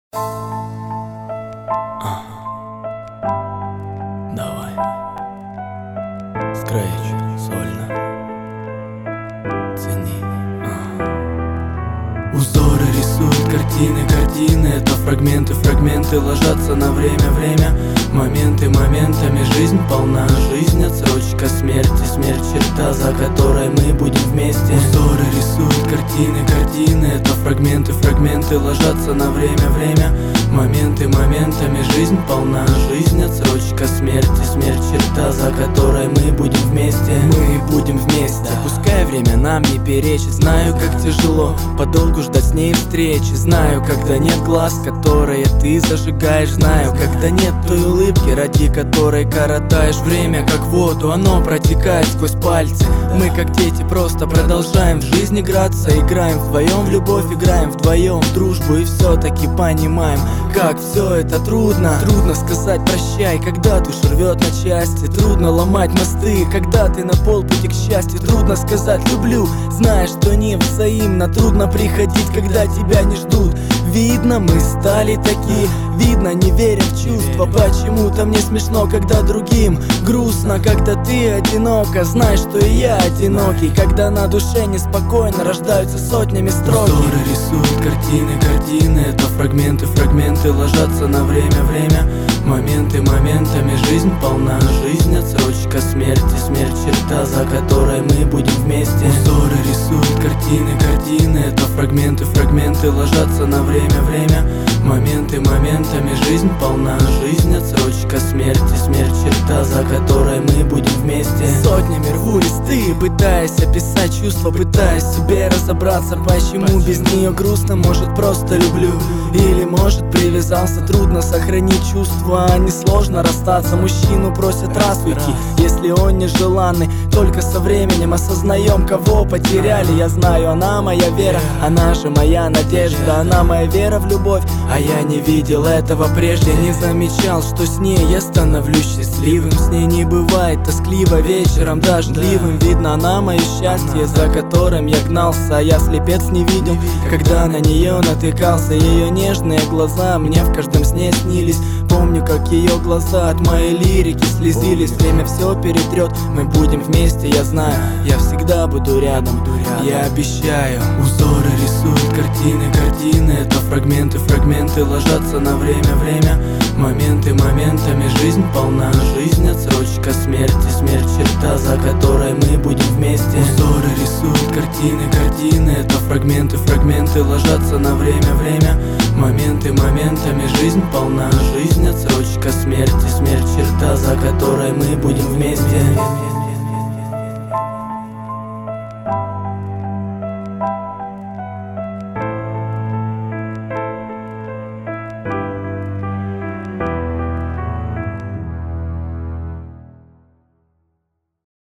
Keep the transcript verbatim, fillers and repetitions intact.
Ага. Давай. Скретч, сольно. Цени. Ага. Узоры рисуют картины, картины. Это фрагменты, фрагменты ложатся на время, время. Моменты, моментами жизнь полна. Жизнь отсрочка смерти, смерть черта, за которой мы будем вместе. Узоры рисуют картины, картины. Это фрагменты, фрагменты ложатся на время, время. Моменты, моментами жизнь полна. Жизнь отсрочка смерти, смерть черта, за которой мы будем вместе. Мы будем вместе, пускай время нам не перечит. Знаю, как тяжело подолгу ждать с ней встречи. Знаю, когда нет глаз, которые ты зажигаешь. Знаю, когда нет той улыбки, ради которой коротаешь время. Как воду, оно протекает сквозь пальцы. Мы, как дети, просто продолжаем в жизнь играться. Играем вдвоем в любовь, играем вдвоем в дружбу. И все-таки понимаем, как все это трудно. Трудно сказать прощай, когда душу рвет на части. Трудно ломать мосты, когда ты на полпути к счастью. Трудно сказать люблю, зная, что не взаимно. Трудно приходить, когда тебя не ждут. Видно, мы стали такие, видно, не веря в чувства. Почему-то мне смешно, когда другим грустно. Когда ты одинока, знай, что и я одинокий. Когда на душе неспокойно, рождаются сотнями строки. Узоры рисуют картины, картины. Это фрагменты, фрагменты ложатся на время, время. Моменты, моментами жизнь полна. Жизнь отсрочка смерти, смерть черта, за которой мы будем вместе. Узоры рисуют картины, картины. Это фрагменты, фрагменты ложатся на время, время. Моменты, моментами жизнь полна. Жизнь отсрочка смерти, смерть черта, за которой мы будем вместе. Сотнями рву листы, пытаясь описать чувства, пытаясь в себе разобраться, почему без нее грустно. Может, просто люблю, или может привязался. Трудно сохранить чувства, а не сложно расстаться. Мужчину просят раз уйти, если он нежеланный. Только со временем осознаем, кого потеряли. Я знаю, она моя вера, она же моя надежда. Она моя вера в любовь, а я не видел этого прежде. Не замечал, что с ней я становлюсь счастливым. С ней не бывает тоскливо вечером дождливым. Видно, она мое счастье, за которым я гнался. А я слепец не видел, когда на нее натыкался. Ее нежные глаза мне в каждом сне снились. Помню, как ее глаза от моей лирики слезились. Время все перетрет, мы будем вместе, я знаю. Я всегда буду рядом, я обещаю. Узоры рисуют картины, картины. Это фрагменты, фрагменты ложатся на время, время. Моменты, моментами жизнь полна. Жизнь отсрочка смерти, смерть черта, за которой мы будем вместе. Узоры рисуют картины, картины. Это фрагменты, фрагменты ложатся на время, время. Моменты, моментами жизнь полна. Жизнь отсрочка смерти, смерть черта, за которой мы будем вместе.